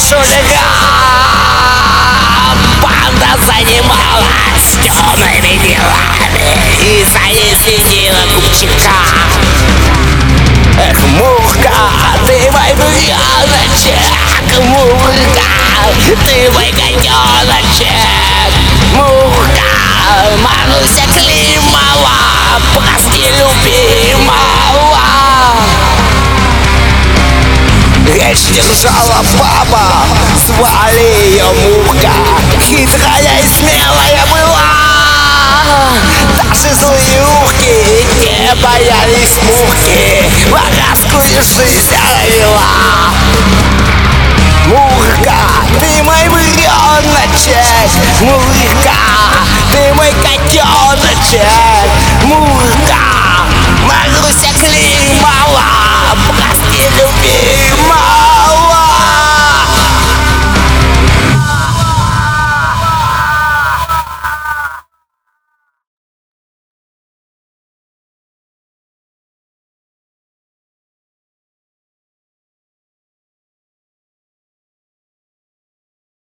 хулиган. Банда занималась темными делами и за ней следила купчика. Эх, мухка, ты мой бьяночек, мухка, ты мой котеночек, мухка, Маруся Климова, прости любимого. Речь держала баба, звали ее Мухка, хитрая и смелая была. Даже злые ухи не боялись мухи, вражескую жизнь она вела.